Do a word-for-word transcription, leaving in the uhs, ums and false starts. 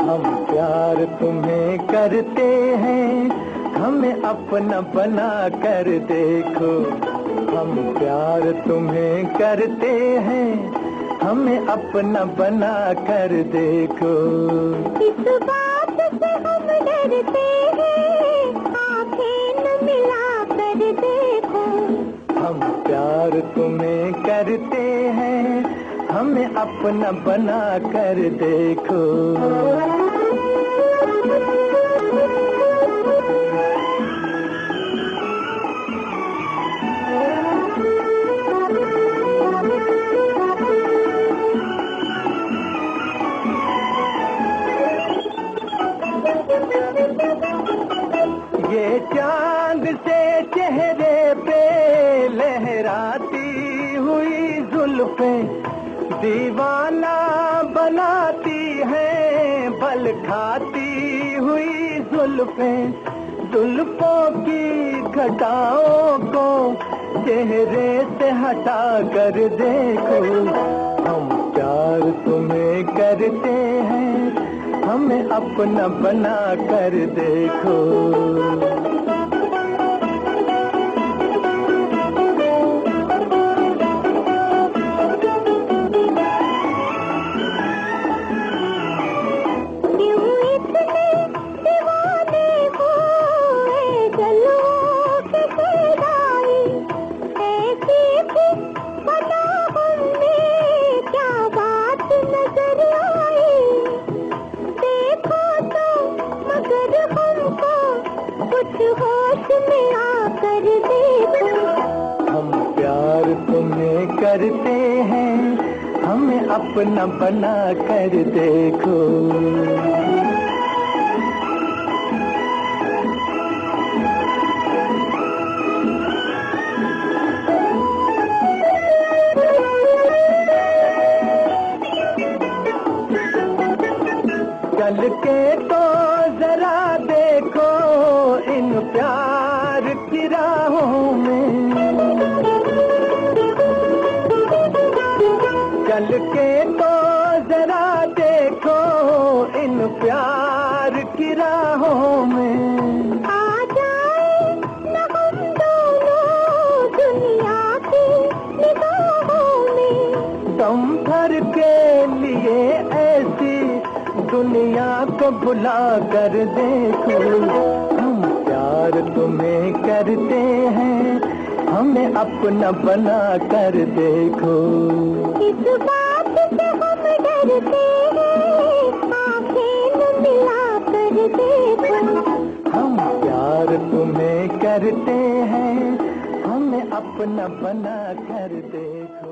हम प्यार तुम्हें करते हैं, हमें अपना बना कर देखो। हम प्यार तुम्हें करते हैं, हमें अपना बना कर देखो। इस बात से हम डरते हैं, आंखें न मिला कर देखो। हम प्यार तुम्हें करते हैं, हमें अपना बना कर देखो। ये चांद से चेहरे पे लहराती हुई जुल्फें दीवाना बनाती हैं, बल खाती हुई जुल्फें। जुल्फों की घटाओं को चेहरे से हटा कर देखो। हम प्यार तुम्हें करते हैं, हमें अपना बना कर देखो। होश में आकर देखो। हम प्यार तुम्हें करते हैं, हमें अपना बना कर देखो। चल के तो जरा देखो इन प्यार की राहों में। चल के तो जरा देखो इन प्यार की राहों में। आ जाए न हम दोनों दुनिया की निगाहों में। दम भर के लिए ऐसी दुनिया को भुला कर देखो। हम प्यार तुम्हें करते हैं, हमें अपना बना कर देखो। इस बात से हम डरते हैं, आंखें न मिला कर देखो। हम प्यार तुम्हें करते हैं, हमें अपना बना कर देखो।